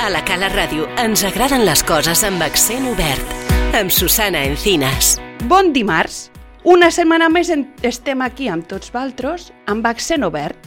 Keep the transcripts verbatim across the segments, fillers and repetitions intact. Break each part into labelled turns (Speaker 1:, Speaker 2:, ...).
Speaker 1: A la Cala Ràdio ens agraden les coses amb accent obert. Amb Susana Encinas.
Speaker 2: Bon dimarts. Una setmana més en... estem aquí amb tots vosaltres amb accent obert.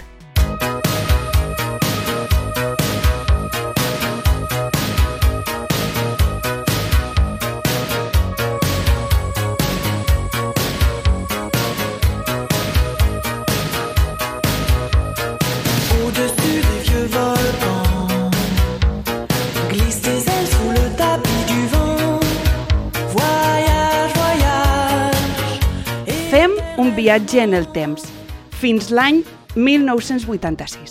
Speaker 2: Un viatge en el temps, fins l'any mil nou-cents vuitanta-sis.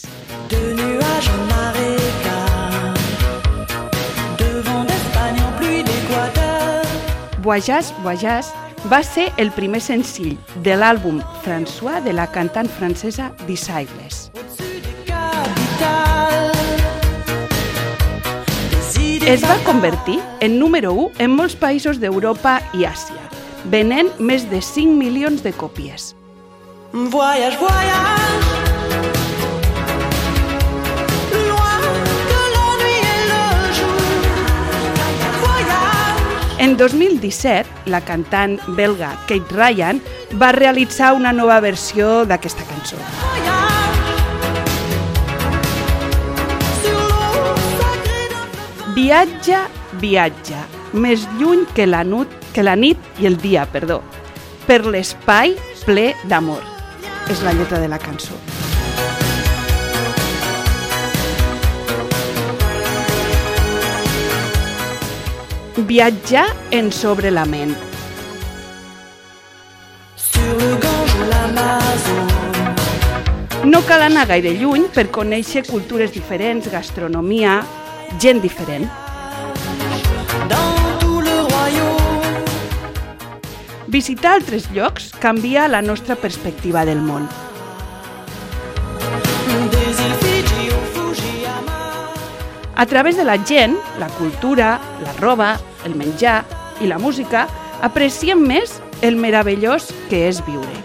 Speaker 2: Voyage, Voyage va ser el primer senzill de l'àlbum François de la cantant francesa Disciples. Es va convertir en número u en molts països d'Europa i Àsia, venent més de cinc milions de còpies. Voyage, voyage, loin que la nuit et le jour. Voyage. En dos mil disset, la cantant belga Kate Ryan va realitzar una nova versió d'aquesta cançó. Viatja, viatja, més lluny que la nit que la nit i el dia, perdó, per l'espai ple d'amor. És la lletra de la cançó. Viatjar en sobre la ment. No cal anar gaire lluny per conèixer cultures diferents, gastronomia, gent diferent. Visitar altres llocs canvia la nostra perspectiva del món. A través de la gent, la cultura, la roba, el menjar i la música, apreciem més el meravellós que és viure.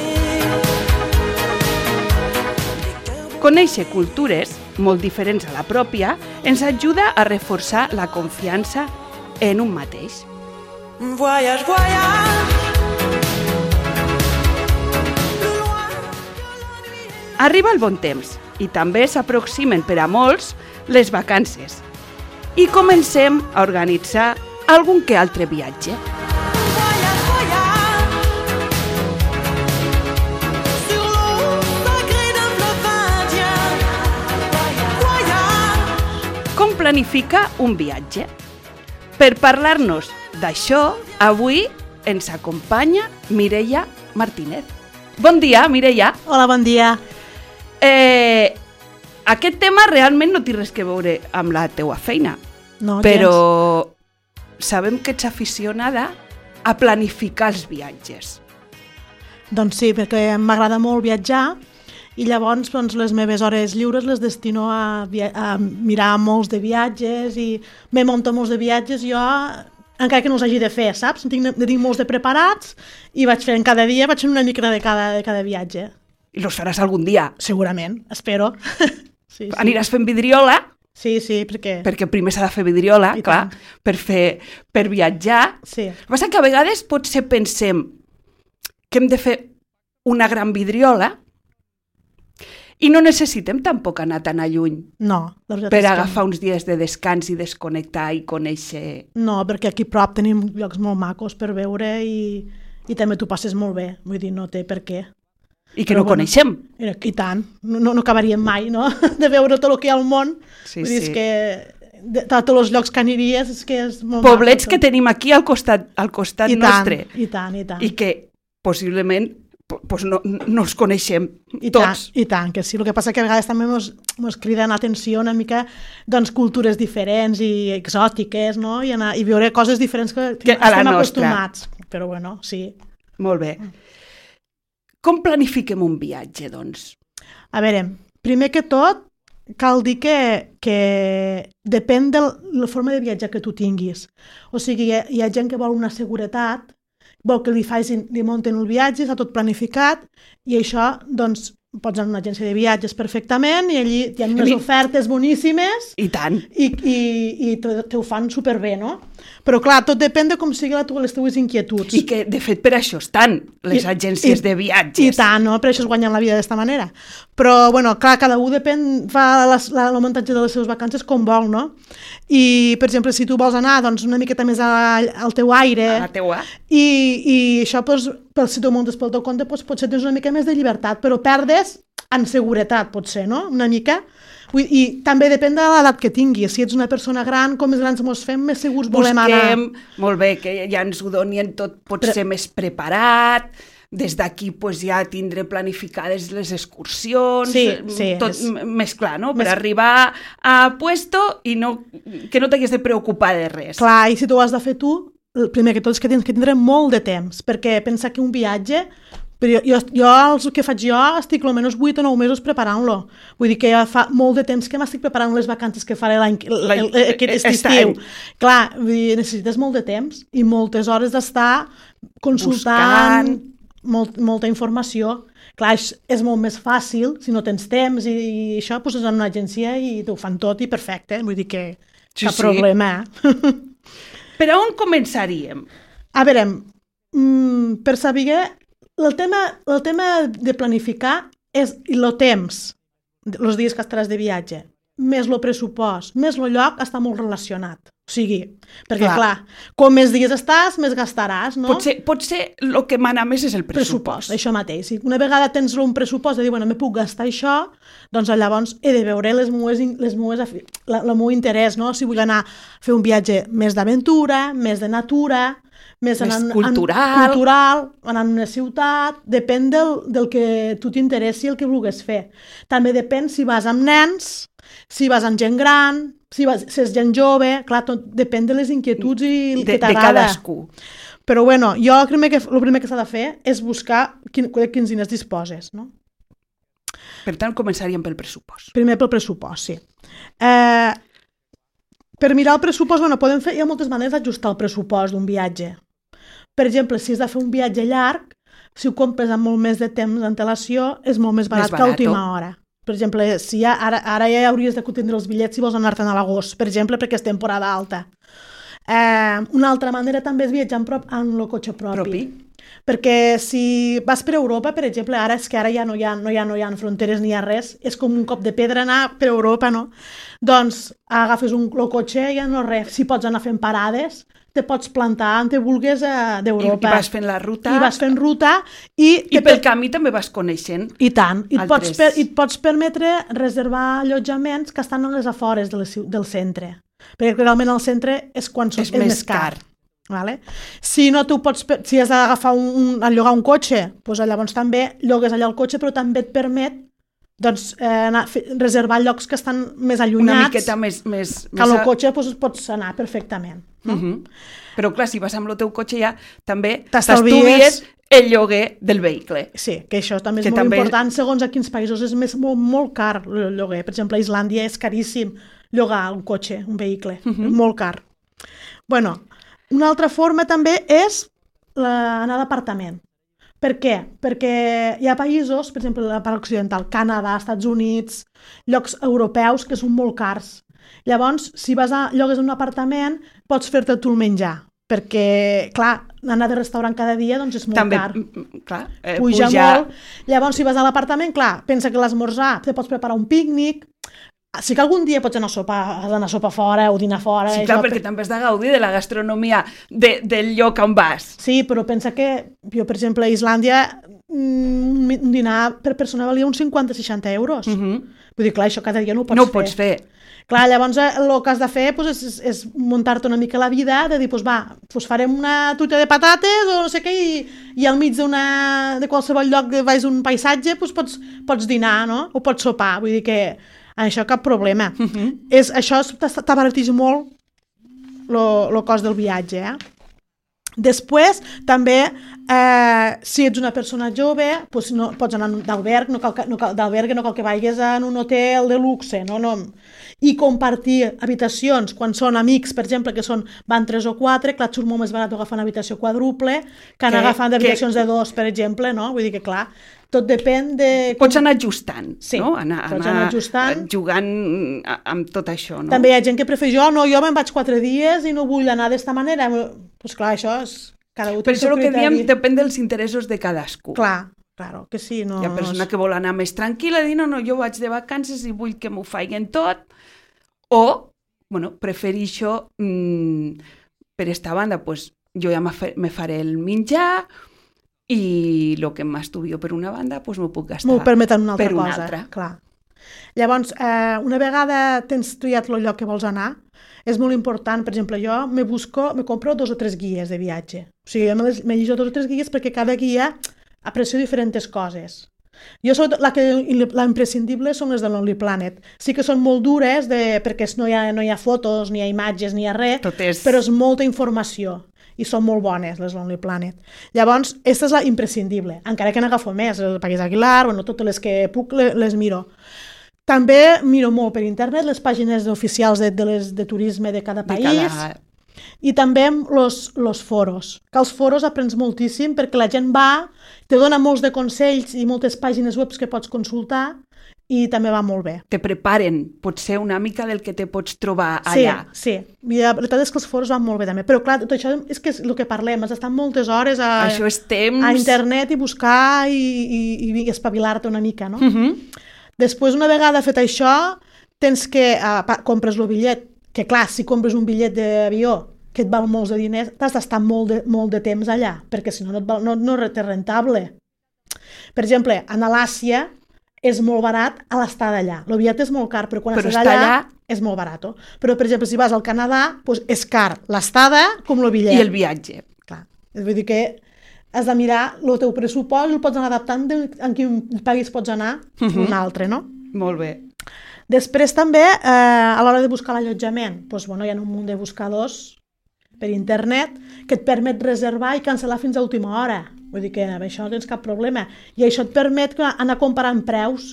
Speaker 2: Conèixer cultures molt diferents a la pròpia ens ajuda a reforçar la confiança en un mateix. Voyage, voyage. Arriba el bon temps i també s'aproximen per a molts les vacances i comencem a organitzar algun que altre viatge. Com planificar un viatge? Per parlar-nos d'això, avui ens acompanya Mireia Martínez. Bon dia, Mireia.
Speaker 3: Hola, bon dia.
Speaker 2: Eh, aquest tema realment no té res que veure amb la teua feina,
Speaker 3: no,
Speaker 2: però gens. Sabem que ets aficionada a planificar els viatges.
Speaker 3: Doncs sí, perquè m'agrada molt viatjar i llavors doncs, les meves hores lliures les destino a, via- a mirar molts de viatges i me monto molts de viatges jo, encara que no els hagi de fer, saps? En tinc, en tinc molts de preparats i vaig fent cada dia, vaig fent una mica de cada, de cada viatge.
Speaker 2: I los faràs algun dia.
Speaker 3: Segurament, espero. sí, sí.
Speaker 2: Aniràs fent vidriola,
Speaker 3: Sí, sí, perquè...
Speaker 2: perquè primer s'ha de fer vidriola,
Speaker 3: I
Speaker 2: clar,
Speaker 3: tant.
Speaker 2: per, fer, per viatjar.
Speaker 3: Sí.
Speaker 2: El que passa que a vegades potser pensem que hem de fer una gran vidriola i no necessitem tampoc anar tan a lluny
Speaker 3: No, la veritat
Speaker 2: per
Speaker 3: és que
Speaker 2: agafar uns dies de descans i desconnectar i conèixer...
Speaker 3: no, perquè aquí a prop tenim llocs molt macos per veure i, i també t'ho passes molt bé, vull dir, no té per què.
Speaker 2: I que
Speaker 3: Però
Speaker 2: no
Speaker 3: bueno,
Speaker 2: coneixem.
Speaker 3: I, I tant, no, no acabaríem mai, no?, de veure tot el que hi ha al món.
Speaker 2: Sí,
Speaker 3: Vull dir,
Speaker 2: sí.
Speaker 3: és que de tots els llocs que aniries és que és molt
Speaker 2: Poblets
Speaker 3: maco,
Speaker 2: que tenim aquí al costat, al costat
Speaker 3: I tant,
Speaker 2: nostre
Speaker 3: i tant, i tant.
Speaker 2: i que possiblement pues no, no els coneixem
Speaker 3: I
Speaker 2: tots.
Speaker 3: tant, I tant, que sí. El que passa que a vegades també mos, mos criden l'atenció una mica doncs, cultures diferents i exòtiques, no? I, anar, i veure coses diferents que,
Speaker 2: Que a la
Speaker 3: estem
Speaker 2: nostra.
Speaker 3: acostumats. Però bueno, sí.
Speaker 2: Molt bé. Com planifiquem un viatge, doncs?
Speaker 3: A veure, primer que tot, cal dir que, que depèn de la forma de viatjar que tu tinguis. O sigui, hi ha, hi ha gent que vol una seguretat, vol que li, facin, li munten el viatge, està tot planificat, i això, doncs, pots anar a una agència de viatges perfectament i allí hi ha unes ofertes boníssimes
Speaker 2: i tant
Speaker 3: i, i, i te, te ho fan superbé, no? Però clar, tot depèn de com siguin les teves inquietuds.
Speaker 2: I que de fet per això estan les I, agències
Speaker 3: i,
Speaker 2: de viatges.
Speaker 3: I tant, no? Per això es guanyen la vida d'esta manera. Però, bueno, clar, cada un depèn, fa les, la, el muntatge de les seves vacances com vol, no? I, per exemple, si tu vols anar doncs, una miqueta més a, al teu aire
Speaker 2: a la teua.
Speaker 3: i, i això, doncs, si tu muntes pel teu compte, doncs, potser tens una mica més de llibertat, però perdes en seguretat, potser, no? Una mica. I també depèn de l'edat que tinguis. Si ets una persona gran, com més grans mos fem, més segurs volem anar.
Speaker 2: Busquem, molt bé, que ja ens ho donin tot, pot Però... ser més preparat, des d'aquí pues, ja tindré planificades les excursions,
Speaker 3: sí, sí,
Speaker 2: tot
Speaker 3: és...
Speaker 2: més clar, no? Per
Speaker 3: més...
Speaker 2: arribar a puesto i no, que no t'hagués de preocupar de res.
Speaker 3: Clar, i si tu ho has de fer tu, el primer que tot és que tens que tindre molt de temps, perquè pensa que un viatge... Però jo, jo, el que faig jo, estic almenys vuit o nou mesos preparant-lo. Vull dir que ja fa molt de temps que m'estic preparant les vacances que faré l'any aquest estiu. Clar, vull dir, necessites molt de temps i moltes hores d'estar consultant, molt, molta informació. Clar, és, és molt més fàcil, si no tens temps i, i això, poses en una agència i t'ho fan tot i perfecte. Vull dir que
Speaker 2: sí,
Speaker 3: cap
Speaker 2: sí.
Speaker 3: problema.
Speaker 2: Per on començaríem?
Speaker 3: A veure, mm, per saber... El tema, el tema de planificar és el temps, els dies que estaràs de viatge, més el pressupost, més el lloc, està molt relacionat. O sigui, perquè clar, clar com més dies estàs, més gastaràs, no?
Speaker 2: Potser, potser el que mana més és el pressupost.
Speaker 3: pressupost. Això mateix. Si una vegada tens un pressupost de dir, bueno, me puc gastar això, doncs llavors he de veure les meues, les meues, la, el meu interès, no? Si vull anar a fer un viatge més d'aventura, més de natura, més,
Speaker 2: més
Speaker 3: anant,
Speaker 2: cultural.
Speaker 3: En, cultural, anar a una ciutat, depèn del, del que tu t'interessi el que vulguis fer. També depèn si vas amb nens, si vas amb gent gran, si, vas, si és gent jove, clar, tot depèn de les inquietuds i el
Speaker 2: de,
Speaker 3: que t'agrada.
Speaker 2: De cadascú.
Speaker 3: Però bueno, jo el primer que, el primer que s'ha de fer és buscar quin, de quins diners disposes, no?
Speaker 2: Per tant, començaríem pel pressupost.
Speaker 3: Primer pel pressupost, sí. Eh, per mirar el pressupost, bueno, podem fer, hi ha moltes maneres d'ajustar el pressupost d'un viatge. Per exemple, si has de fer un viatge llarg, si ho compres amb molt més de temps d'antelació, és molt més barat, més barat que a última hora. Per exemple, si ja, ara, ara ja hauries de tindre els bitllets si vols anar-te'n a l'agost, per exemple, perquè és temporada alta. Eh, una altra manera també és viatjar en, prop, en el cotxe propi. propi. Perquè si vas per Europa, per exemple, ara és que ara ja no hi ha, no hi ha, no hi ha fronteres ni hi ha res, és com un cop de pedra anar per Europa, no? Doncs agafes un, el cotxe i ja no res. Si pots anar fent parades, te pots plantar on te vulguis eh, d'Europa.
Speaker 2: I, I vas fent la ruta.
Speaker 3: I vas fent ruta. I,
Speaker 2: I pel camí també vas coneixent.
Speaker 3: I tant. I et, pots per, I et pots permetre reservar allotjaments que estan a les afores de les, del centre. Perquè realment el centre és quan és, és més, més car. car. Vale? Si no tu pots, si has d'agafar un, un, a llogar un cotxe, doncs llavors també llogues allà el cotxe, però també et permet doncs, eh, anar, reservar llocs que estan més allunyats.
Speaker 2: Una miqueta més... més
Speaker 3: que amb el cotxe doncs, pots anar perfectament. No?
Speaker 2: Uh -huh. Però clar, si vas amb el teu cotxe ja també
Speaker 3: t'estalvies
Speaker 2: el lloguer del vehicle.
Speaker 3: Sí, que això també és
Speaker 2: que
Speaker 3: molt
Speaker 2: també...
Speaker 3: important, segons a quins països és més, molt, molt car el lloguer. Per exemple, a Islàndia és caríssim llogar un cotxe, un vehicle, uh -huh. molt car. Bueno, una altra forma també és anar d'apartament. Per què? Perquè hi ha països, per exemple, la part occidental, Canadà, Estats Units, llocs europeus que són molt cars. Llavors, si vas a llogues un apartament, pots fer-te tu el menjar. Perquè, clar, anar de restaurant cada dia doncs és molt
Speaker 2: també,
Speaker 3: car.
Speaker 2: Clar, eh,
Speaker 3: puja, puja molt. Llavors, si vas a l'apartament, clar, pensa que l'esmorzar, te pots preparar un pícnic. Sí que algun dia pots anar a sopar, has d'anar a sopar fora o dinar fora.
Speaker 2: Sí, clar, perquè també has de gaudir de la gastronomia de, del lloc on vas.
Speaker 3: Sí, però pensa que jo, per exemple, a Islàndia un dinar per persona valia uns cinquanta a seixanta euros. Uh -huh. Vull dir, clar, això cada dia no ho pots
Speaker 2: no
Speaker 3: fer.
Speaker 2: No ho pots fer.
Speaker 3: Clar, llavors el que has de fer pues, és, és muntar-te una mica la vida, de dir, pues, va, pues farem una truita de patates o no sé què, i, i al mig de qualsevol lloc que vagis un paisatge pues, pots, pots dinar, no? O pots sopar. Vull dir que això cap problema. Uh -huh. és, això t'abarateix molt el cost del viatge. Eh? Després, també, eh, si ets una persona jove, doncs no, pots anar d'alberg, no cal, no cal, d'alberg no cal que vagis en un hotel de luxe, no, no. I compartir habitacions, quan són amics, per exemple, que són, van tres o quatre, clar, et surt molt més barat agafar una habitació quadruple que anar agafant habitacions que... de dos, per exemple, no? Vull dir que, clar, tot depèn de...
Speaker 2: Pots anar ajustant,
Speaker 3: sí,
Speaker 2: no? Anar,
Speaker 3: pots
Speaker 2: anar,
Speaker 3: anar ajustant.
Speaker 2: Jugant amb tot això, no?
Speaker 3: També hi ha gent que prefereix, jo no, jo me'n vaig quatre dies i no vull anar d'esta manera. Doncs pues clar, això és... Cada
Speaker 2: per això el que diem depèn dels interessos de cadascú.
Speaker 3: Clar, claro, que sí. No...
Speaker 2: Hi ha persona que vol anar més tranquil·la, dir, no, no, jo vaig de vacances i vull que m'ho faiguen tot, o, bueno, prefereixo, mmm, per esta banda, pues, jo ja me faré el menjar i el que m'estuvio per una banda, pues, m'ho puc gastar
Speaker 3: m'ho permeten una altra
Speaker 2: per una
Speaker 3: cosa,
Speaker 2: altra.
Speaker 3: Clar. Llavors, eh, una vegada tens triat el lloc que vols anar, és molt important, per exemple, jo me busco, me compro dos o tres guies de viatge. O sigui, jo me, les, me llegeixo dos o tres guies perquè cada guia aprecio diferents coses. Jo, sobretot, la, que, la imprescindible són les de Lonely Planet. Sí que són molt dures, de, perquè no hi, ha, no hi ha fotos, ni hi ha imatges, ni hi ha res,
Speaker 2: és...
Speaker 3: però és molta informació. I són molt bones, les Lonely Planet. Llavors, aquesta és la imprescindible. Encara que n'agafo més, el País Aguilar, bueno, totes les que puc les, les miro. També miro molt per internet les pàgines oficials de, de, les, de turisme de cada país de cada... i també els foros, que als foros aprens moltíssim perquè la gent va, te dona molts de consells i moltes pàgines web que pots consultar i també va molt bé.
Speaker 2: Te preparen, potser una mica del que te pots trobar allà.
Speaker 3: Sí, sí. I la veritat és que els foros van molt bé també, però clar, tot això és que és el que parlem, has d'estar moltes hores a,
Speaker 2: això és temps...
Speaker 3: a internet i buscar i, i, i espavilar-te una mica, no?
Speaker 2: Uh-huh.
Speaker 3: Després, una vegada fet això, tens que, uh, compres el bitllet, que clar, si compres un bitllet d'avió que et val molts de diners, t'has d'estar molt de, molt de temps allà, perquè si no no, et val, no, no és rentable. Per exemple, a l'Àsia és molt barat a l'estar d'allà. El bitllet és molt car, però quan
Speaker 2: però
Speaker 3: estàs allà,
Speaker 2: allà
Speaker 3: és molt barat. Però, per exemple, si vas al Canadà, doncs és car l'estada com el bitllet.
Speaker 2: I el viatge.
Speaker 3: Clar. Vull dir que has de mirar el teu pressupost, el pots anar adaptant de, en quin país pots anar, uh-huh. un altre, no?
Speaker 2: Molt bé.
Speaker 3: Després també, eh, a l'hora de buscar l'allotjament, doncs, bueno, hi ha un munt de buscadors per internet que et permet reservar i cancel·lar fins a última hora. Vull dir que amb això no tens cap problema. I això et permet anar comparant preus,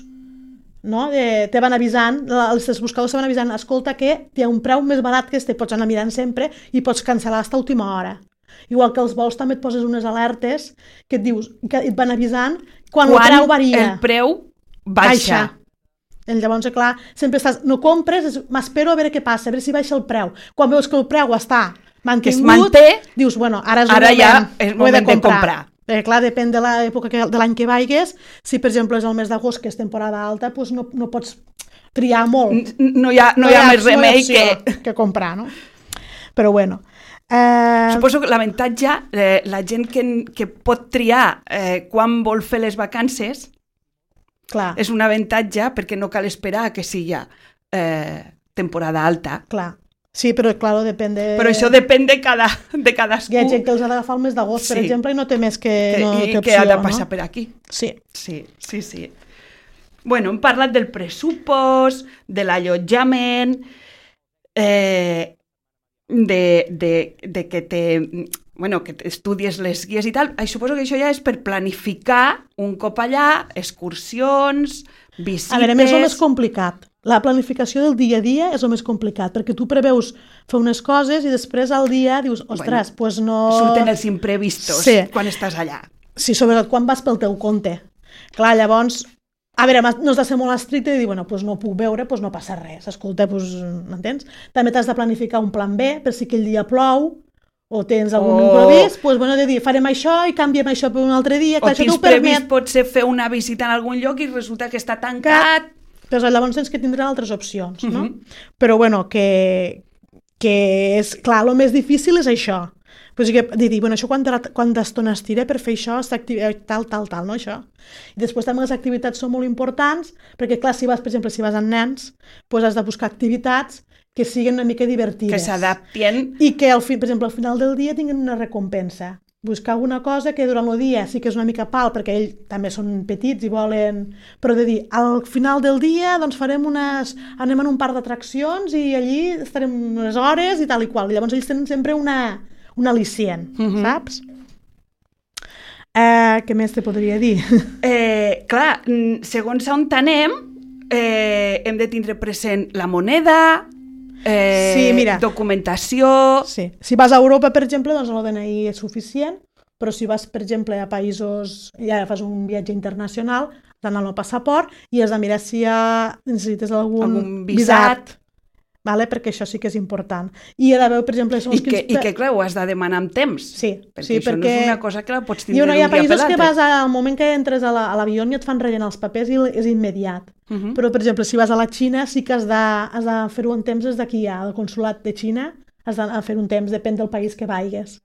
Speaker 3: no? De, te van avisant, els buscadors te van avisant, escolta que hi ha un preu més barat que este, pots anar mirant sempre i pots cancel·lar fins a última hora. Igual que els vols també et poses unes alertes que et dius, que et van avisant quan, quan el preu varia.
Speaker 2: el preu baixa.
Speaker 3: baixa. Llavors, clar, sempre estàs, no compres, m'espero a veure què passa, a veure si baixa el preu. Quan veus que el preu està mantingut,
Speaker 2: que es manté,
Speaker 3: dius, bueno, ara és el
Speaker 2: ara
Speaker 3: moment,
Speaker 2: ja és
Speaker 3: ho he
Speaker 2: moment
Speaker 3: de comprar.
Speaker 2: de comprar.
Speaker 3: Perquè, clar, depèn de l'època de l'any que vaigues. Si, per exemple, és el mes d'agost, que és temporada alta, doncs no, no pots triar molt.
Speaker 2: No hi ha, no no hi ha, hi ha més remei
Speaker 3: no que... que comprar, no? Però, bueno... Eh...
Speaker 2: Suposo que l'avantatge, eh, la gent que, que pot triar eh, quan vol fer les vacances,
Speaker 3: clar.
Speaker 2: És un avantatge perquè no cal esperar que sigui eh, temporada alta.
Speaker 3: Clar. Sí, però, clar, depèn de...
Speaker 2: Però això depèn de, cada, de cadascú.
Speaker 3: Hi ha gent que els ha d'agafar el mes d'agost, sí. per exemple, i no té més que...
Speaker 2: que
Speaker 3: no
Speaker 2: I
Speaker 3: té opció,
Speaker 2: que ha de passar
Speaker 3: no?
Speaker 2: per aquí.
Speaker 3: Sí.
Speaker 2: Sí, sí, sí. Bueno, hem parlat del pressupost, de l'allotjament, eh, de, de, de que te... Bueno, que estudies les guies i tal. I suposo que això ja és per planificar un cop allà, excursions, visites...
Speaker 3: A veure, més o més complicat. La planificació del dia a dia és el més complicat, perquè tu preveus fer unes coses i després al dia dius, ostres, doncs bueno, pues no...
Speaker 2: Surten els imprevistos sí. quan estàs allà.
Speaker 3: Sí, sobretot quan vas pel teu compte. Clar, llavors, a veure, no has de ser molt estricte i dir, bueno, pues no puc veure, pues no passa res. Escolta, pues, m'entens? També t'has de planificar un plan B, per si aquell dia plou, o tens algun oh. imprevist, doncs, bueno, de dir, farem això i canviem això per un altre dia.
Speaker 2: O tens previst potser fer una visita en algun lloc i resulta que està tancat.
Speaker 3: Però llavors tens que tindre altres opcions, no?
Speaker 2: Uh-huh.
Speaker 3: Però, bueno, que, que és, clar, el més difícil és això. Pues que, de dir, bueno, això quanta estona es tira per fer això, tal, tal, tal, no, això. I després també les activitats són molt importants, perquè, clar, si vas, per exemple, si vas amb nens, doncs has de buscar activitats que siguin una mica divertides.
Speaker 2: Que s'adaptin.
Speaker 3: I que, al fi, per exemple, al final del dia tinguin una recompensa. Buscar alguna cosa que durant el dia sí que és una mica pal, perquè ells també són petits i volen... Però de dir, al final del dia doncs farem unes... anem en un parc d'atraccions i allí estarem unes hores i tal i qual. I llavors ells tenen sempre una, un al·licient,
Speaker 2: Mhm.
Speaker 3: saps? Eh, què més te podria dir?
Speaker 2: Eh, clar, mm, segons on anem, eh, hem de tindre present la moneda, eh,
Speaker 3: Sí, mira.
Speaker 2: documentació...
Speaker 3: Sí. Si vas a Europa, per exemple, doncs el D N I és suficient, però si vas, per exemple, a països, ja fas un viatge internacional, has d'anar amb el passaport i has de mirar si ja necessites algun,
Speaker 2: Algun visat.
Speaker 3: vale? Perquè això sí que és important. I ha d'haver, per exemple...
Speaker 2: I que, I que, clar, ho has de demanar amb temps.
Speaker 3: Sí,
Speaker 2: perquè
Speaker 3: sí,
Speaker 2: això
Speaker 3: perquè...
Speaker 2: no és una cosa que la pots
Speaker 3: I
Speaker 2: tindre
Speaker 3: no,
Speaker 2: d'un
Speaker 3: hi ha
Speaker 2: dia per
Speaker 3: països que
Speaker 2: l'altre.
Speaker 3: vas al moment que entres a la- a l'avió i et fan rellenar els papers i és immediat.
Speaker 2: Uh -huh.
Speaker 3: Però, per exemple, si vas a la Xina sí que has de, has de fer-ho en temps des d'aquí, al consulat de Xina, has de fer un temps, depèn del país que vagis.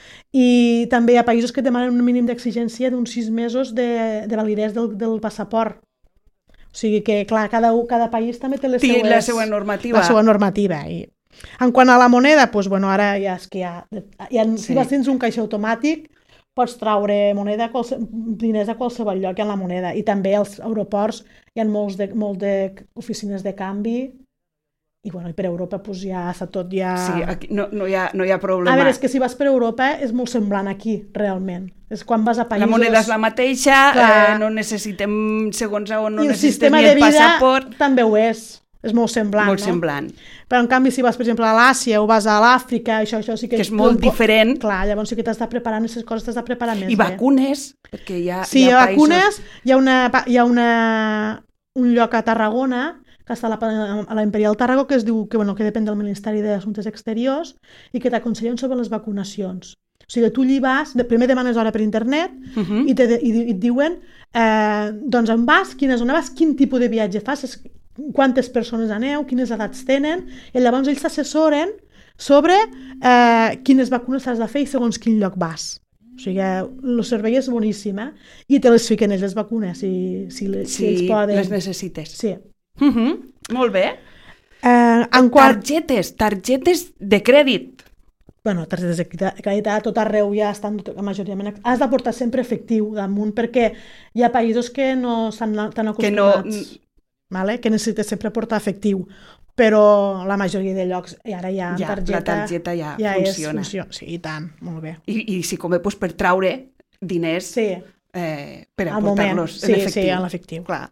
Speaker 3: I també hi ha països que et demanen un mínim d'exigència d'uns sis mesos de, de validesa del, del passaport. O sigui que, clar, cada, cada país també té les
Speaker 2: Té
Speaker 3: seues,
Speaker 2: la seva normativa.
Speaker 3: La seva normativa. I... En quant a la moneda, doncs, bueno, ara ja és que hi ha, hi ha,
Speaker 2: Sí.
Speaker 3: si vas dins un caixer automàtic, pots traure moneda, qualse, diners a qualsevol lloc hi ha la moneda. I també als aeroports hi ha molts de, molt de oficines de canvi. I, bueno, i per Europa doncs, ja està tot ja...
Speaker 2: Sí, aquí no, no, hi ha, no hi ha problema.
Speaker 3: A veure, és que si vas per Europa és molt semblant aquí, realment. És quan vas a països...
Speaker 2: La moneda és la mateixa,
Speaker 3: Clar.
Speaker 2: eh, no necessitem, segons a on no
Speaker 3: I el
Speaker 2: necessites
Speaker 3: sistema
Speaker 2: ni
Speaker 3: de
Speaker 2: el
Speaker 3: vida
Speaker 2: passaport.
Speaker 3: també ho és. És molt semblant,
Speaker 2: Molt
Speaker 3: no?
Speaker 2: semblant.
Speaker 3: Però en canvi si vas, per exemple, a l'Àsia o vas a l'Àfrica, això, això sí que...
Speaker 2: Que és molt diferent.
Speaker 3: Clar, llavors sí que t'has de preparar, aquestes coses t'has de preparar més
Speaker 2: I
Speaker 3: bé.
Speaker 2: vacunes, perquè hi ha,
Speaker 3: Sí,
Speaker 2: hi
Speaker 3: hi
Speaker 2: ha
Speaker 3: ha
Speaker 2: països...
Speaker 3: vacunes, hi ha, una, hi ha una, un lloc a Tarragona, que està a la, a la Imperial Tàrrago, que es diu que, bueno, que depèn del Ministeri d'Assumptes Exteriors i que t'aconsellen sobre les vacunacions. O sigui, tu allí vas, de, primer demanes hora per internet
Speaker 2: Uh -huh.
Speaker 3: i, te, i, i et diuen eh, doncs on vas, quina zona vas, quin tipus de viatge fas, quantes persones aneu, quines edats tenen, i llavors ells t'assessoren sobre eh, quines vacunes has de fer i segons quin lloc vas. O sigui, el servei és boníssim, eh? I te les fiquen ells, les vacunes, si, si, les, si
Speaker 2: Si
Speaker 3: ells poden.
Speaker 2: les necessites.
Speaker 3: Sí.
Speaker 2: Uh -huh. Molt bé.
Speaker 3: Eh, en quart...
Speaker 2: Targetes, targetes de crèdit.
Speaker 3: Bueno, targetes de crèdit a tot arreu ja estan majoritàriament... Has de portar sempre efectiu damunt, perquè hi ha països que no estan tan acostumats,
Speaker 2: Que no...
Speaker 3: vale? Que necessites sempre portar efectiu, però la majoria de llocs i ara ja,
Speaker 2: Ja,
Speaker 3: targeta,
Speaker 2: la targeta ja
Speaker 3: ja
Speaker 2: funciona.
Speaker 3: És, funciona. Sí, i tant, molt bé.
Speaker 2: I, i si com pues, per traure diners
Speaker 3: Sí,
Speaker 2: eh, per
Speaker 3: al moment.
Speaker 2: aportar-los
Speaker 3: Sí,
Speaker 2: en efectiu.
Speaker 3: sí, en l'efectiu, clar.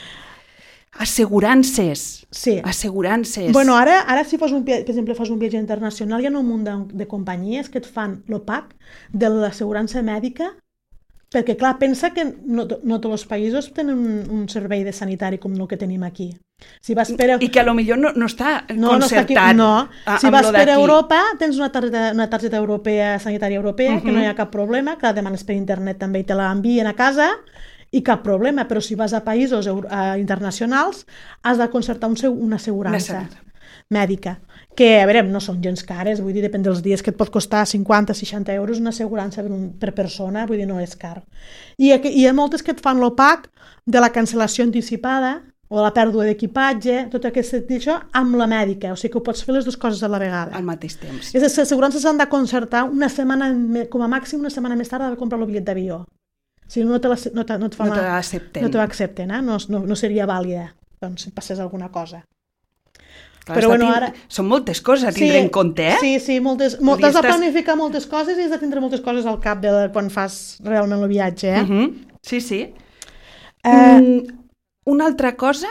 Speaker 2: Assegurances.
Speaker 3: Sí.
Speaker 2: Assegurances.
Speaker 3: Bueno, ara, ara si fas un, per exemple, fas un viatge internacional, hi ha un munt de, de companyies que et fan l'O P A C de l'assegurança mèdica, perquè, clar, pensa que no, no tots els països tenen un, un servei de sanitari com el que tenim aquí. Si vas per...
Speaker 2: I que a lo millor no, no està
Speaker 3: No, no està aquí.
Speaker 2: concertat.
Speaker 3: No.
Speaker 2: a-
Speaker 3: Si
Speaker 2: amb
Speaker 3: vas
Speaker 2: lo
Speaker 3: per
Speaker 2: d'aquí.
Speaker 3: Europa, tens una targeta, una targeta europea, sanitària europea, uh -huh. que no hi ha cap problema, que la demanes per internet també i te l'envien a casa, i cap problema, però si vas a països euro, a internacionals has de concertar un, una assegurança
Speaker 2: Una
Speaker 3: mèdica, que a veure, no són gens cares, vull dir, depèn dels dies, que et pot costar cinquanta a seixanta euros una assegurança per, un, per persona, vull dir, no és car. I, I hi ha moltes que et fan l'O P A C de la cancel·lació anticipada o la pèrdua d'equipatge, tot aquest això, amb la mèdica, o sigui que ho pots fer les dues coses a la vegada.
Speaker 2: Al mateix temps.
Speaker 3: Les assegurances s'han de concertar una setmana, com a màxim una setmana més tard de comprar el bitllet d'avió. Si no, te la, no, te, no et fa
Speaker 2: No te
Speaker 3: mal.
Speaker 2: l'accepten.
Speaker 3: No te l'accepten, eh? no, no, no seria vàlida, doncs, si passés alguna cosa.
Speaker 2: Clar,
Speaker 3: Però
Speaker 2: està
Speaker 3: bueno,
Speaker 2: tin-
Speaker 3: ara-
Speaker 2: Són moltes coses a tindre en compte, eh?
Speaker 3: Sí, sí, moltes, moltes, has de
Speaker 2: estàs-
Speaker 3: planificar moltes coses i has de tindre moltes coses al cap de quan fas realment el viatge, eh?
Speaker 2: Uh -huh. Sí, sí.
Speaker 3: Eh,
Speaker 2: Mm, una altra cosa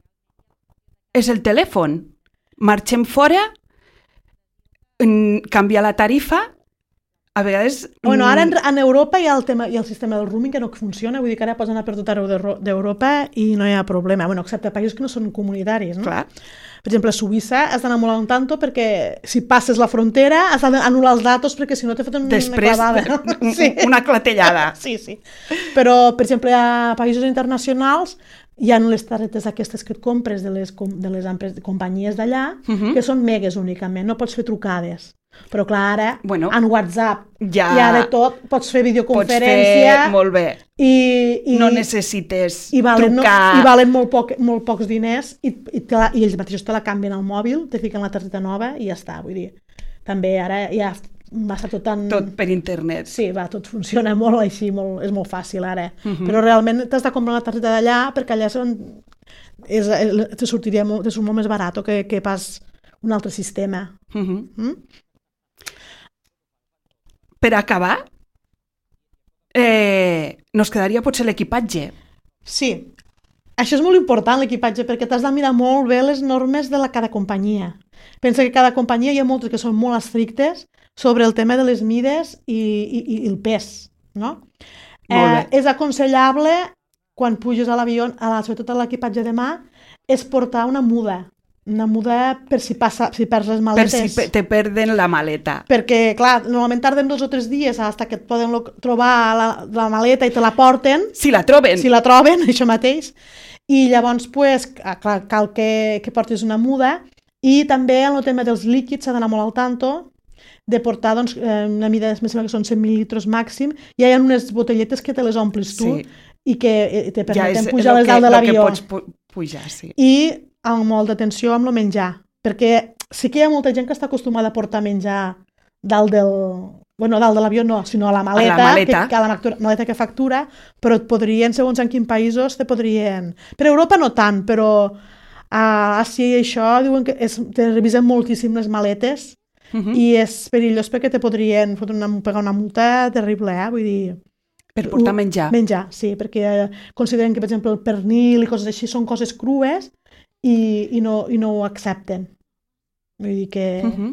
Speaker 2: és el telèfon. Marxem fora, mm, canviar la tarifa, a vegades...
Speaker 3: Bueno,
Speaker 2: mm,
Speaker 3: ara en, en Europa hi ha, el tema, hi ha el sistema del roaming que no funciona, vull dir que ara pots anar per tot arreu d'Euro- d'Europa i no hi ha problema, bueno, excepte països que no són comunitaris, no?
Speaker 2: Clar.
Speaker 3: Per exemple, a Suïssa has d'anar molt en tanto perquè si passes la frontera has d'anul·lar els datos perquè si no t'he fet una
Speaker 2: Després,
Speaker 3: clavada.
Speaker 2: un-
Speaker 3: Sí.
Speaker 2: una clatellada.
Speaker 3: Sí, sí. Però, per exemple, a països internacionals hi ha les targetes aquestes que et compres de les, com- de les empre- de companyies d'allà,
Speaker 2: Uh -huh.
Speaker 3: que són megues únicament, no pots fer trucades. Però clar, ara,
Speaker 2: Bueno,
Speaker 3: en WhatsApp
Speaker 2: ja
Speaker 3: hi ha de tot, pots fer
Speaker 2: Pots
Speaker 3: videoconferència
Speaker 2: fer molt bé.
Speaker 3: i, i,
Speaker 2: No necessites
Speaker 3: i valen,
Speaker 2: trucar...
Speaker 3: no, i valen molt, poc, molt pocs diners i, i, te la, i ells mateixos te la canvien al mòbil, te fiquen la targeta nova i ja està, vull dir. També ara ja va estar tot tan...
Speaker 2: Tot per internet.
Speaker 3: Sí, va, tot funciona molt així, molt, és molt fàcil ara.
Speaker 2: Uh -huh.
Speaker 3: Però realment t'has de comprar la targeta d'allà perquè allà són, és, és, te sortiria molt, te surt molt més barat que, que pas un altre sistema.
Speaker 2: Uh -huh.
Speaker 3: Mm?
Speaker 2: per acabar, eh, nos quedaria potser l'equipatge.
Speaker 3: Sí, això és molt important, l'equipatge, perquè t'has de mirar molt bé les normes de la cada companyia. Pensa que cada companyia hi ha moltes que són molt estrictes sobre el tema de les mides i, i, i el pes, no? Eh, és aconsellable, quan puges a l'avió, sobretot a l'equipatge de mà, és portar una muda. Una muda per si, passa, si perds les maletes.
Speaker 2: Per si te perden la maleta.
Speaker 3: Perquè, clar, normalment tarden dos o tres dies fins que et poden trobar la, la maleta i te la porten.
Speaker 2: Si la troben.
Speaker 3: Si la troben, això mateix. I llavors, pues, clar, cal que, que portis una muda. I també en el tema dels líquids s'ha d'anar molt al tanto de portar doncs, una mida, em sembla que són cent mil·lilitres màxim. Ja hi ha unes botelletes que te les omplis tu, sí, i que te permeten ja pujar les dalt de l'avió.
Speaker 2: Ja és el que pots pujar, sí.
Speaker 3: I amb molt d'atenció amb el menjar, perquè sí que hi ha molta gent que està acostumada a portar menjar dalt del... Bueno, dalt de l'avió no, sinó a la maleta,
Speaker 2: a la maleta.
Speaker 3: Que, que a la maleta que factura, però et podrien, segons en quins països, te podrien... Per Europa no tant, però a Àsia i això diuen que es, te revisen moltíssim les maletes, uh-huh, i és perillós perquè te podrien fotre una, pegar una multa terrible, eh? Vull dir...
Speaker 2: Per portar menjar.
Speaker 3: Menjar, sí, perquè consideren que, per exemple, el pernil i coses així són coses crues i, i, no, i no ho accepten. Vull dir que...
Speaker 2: Uh-huh.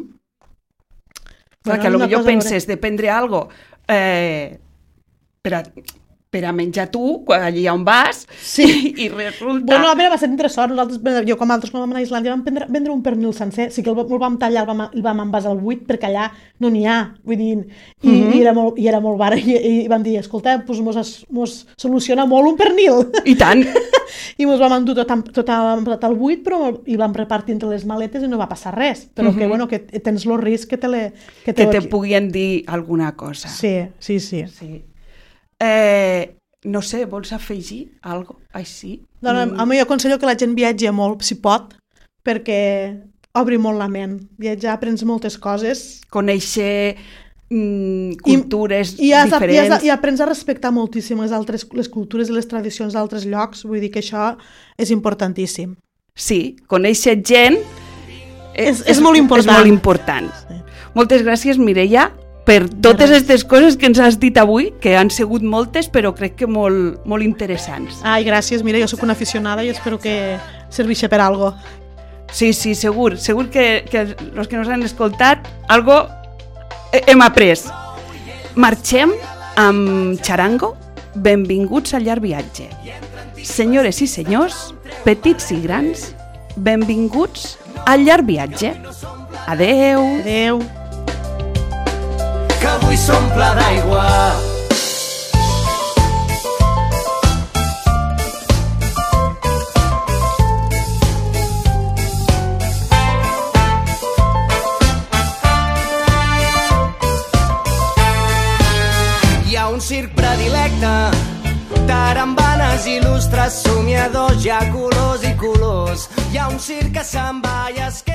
Speaker 2: Clar, bueno, que potser penses de prendre alguna cosa eh, per, a, per a menjar tu, allà on vas,
Speaker 3: sí,
Speaker 2: i resulta...
Speaker 3: Bueno, a veure, va ser interessant. Nosaltres, jo com altres, quan vam anar a Islàndia, vam prendre, vendre un pernil sencer. Sí que el, el vam tallar, el vam, el vam envasar al buit, perquè allà no n'hi ha. Vull dir, i, mm-hmm, i, era, molt, i era molt bar. I, i vam dir, escolta, doncs mos, mos soluciona molt un pernil.
Speaker 2: I tant!
Speaker 3: I mos vam endur tot, tot, tot al buit, però i vam repartir entre les maletes i no va passar res. Però mm-hmm, que, bueno, que tens el risc que te, le,
Speaker 2: que te, que te puguin dir alguna cosa.
Speaker 3: Sí, sí, sí.
Speaker 2: sí. Eh, no sé, vols afegir alguna cosa així?
Speaker 3: No, no, a mi jo aconsello que la gent viatgi molt, si pot, perquè obri molt la ment. Viatjar, aprens moltes coses.
Speaker 2: Conèixer mm, cultures
Speaker 3: I, i has,
Speaker 2: diferents.
Speaker 3: I, has, I aprens a respectar moltíssim les, altres, les cultures i les tradicions d'altres llocs. Vull dir que això és importantíssim.
Speaker 2: Sí, conèixer gent
Speaker 3: és, és, és molt important.
Speaker 2: És molt important. Sí. Moltes gràcies, Mireia, per totes aquestes coses que ens has dit avui, que han sigut moltes, però crec que molt, molt interessants.
Speaker 3: Ai, gràcies, mira, jo sóc una aficionada i espero que serveixi per algo.
Speaker 2: Sí, sí, segur. Segur que, que els que nos han escoltat algo hem après. Marxem amb Charango. Benvinguts al llarg viatge. Senyores i senyors, petits i grans, benvinguts al llarg viatge. Adeu.
Speaker 3: Adeu.
Speaker 4: Que avui s'omple d'aigua. Hi ha un circ predilecte, tarambanes il·lustres, somiadors, hi ha colors i colors. Hi ha un circ que se'n va i es queda